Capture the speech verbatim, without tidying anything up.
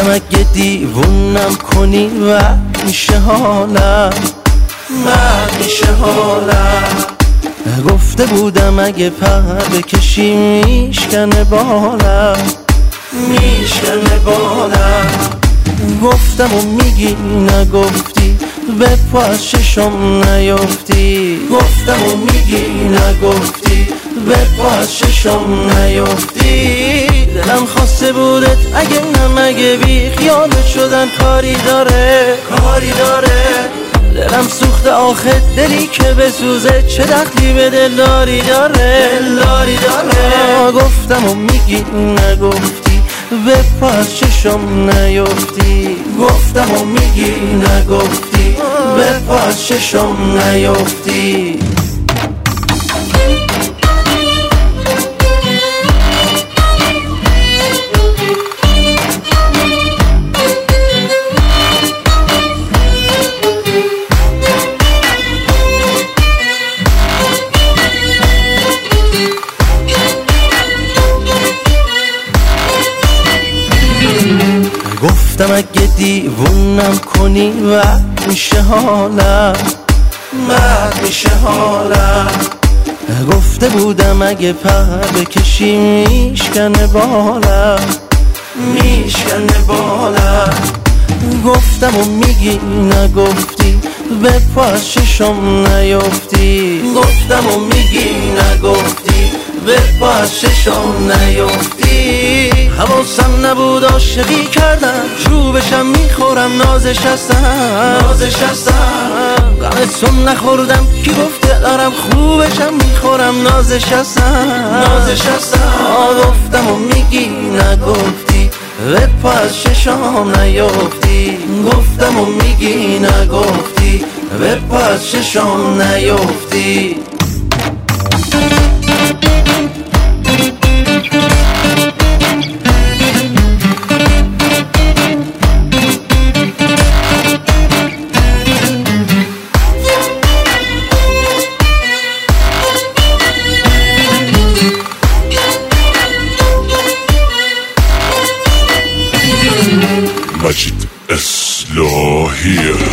گفتم اگه دیوونم کنی و میشه حالم، و میشه حالم. گفته بودم اگه پر بکشی میشکنه بالم، میشکنه بالم. گفتم و میگی نگفتی، به پا از چشم نیفتی. گفتم و میگی نگفتی، به پا از چشم نیفتی. دلم خواسته بودت اگه هم اگه بی خیالت شدن کاری داره، کاری داره. دلم سوخته آخه دلی که بسوزه چه دخلی به دلداری داره، دلداری داره. گفتم و میگی نگفتی، به پا از چشم نیفتی. گفتم و میگی نگفتی، به پا از چشم نیفتی. گفتم اگه دیوونم کنی و میشه حالم، و میشه حالم. گفته بودم اگه پر بکشی میشکنه بالم، میشکنه بالم. گفتم و میگی نگفتی، به پا از چشم نیفتی. گفتم و میگی نگفتی، به پا از چشم نیفتی. حواسم نبود عاشقی کردم، چوبشم میخورم نازش هستم، نازش هستم. غمتون نخوردم کی گفته دارم، خوبشم میخورم نازش هستم، نازش هستم. گفتم و میگی نگفتی، به پا از چشم نیفتی. گفتم و میگی نگفتی، به پا از چشم نیفتی. مجید اصلاحی